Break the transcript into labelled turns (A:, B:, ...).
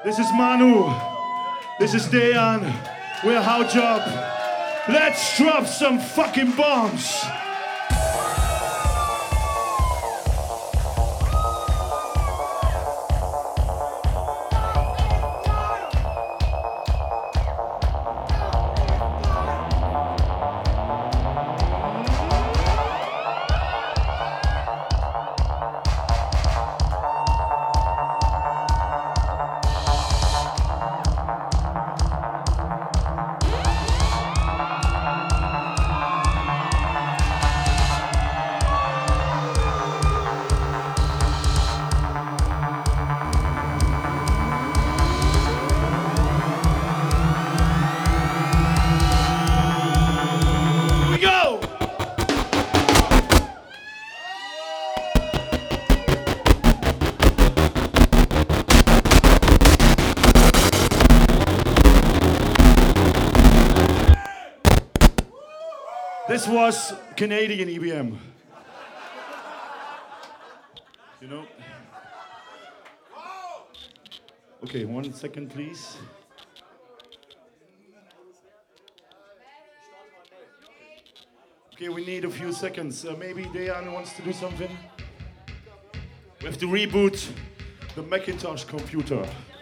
A: This is Manu. This is Dejan. We're How Job. Let's drop some fucking bombs. This was Canadian EBM. You know? Okay, 1 second, please. Okay, we need a few seconds. Maybe Dejan wants to do something. We have to reboot the Macintosh computer.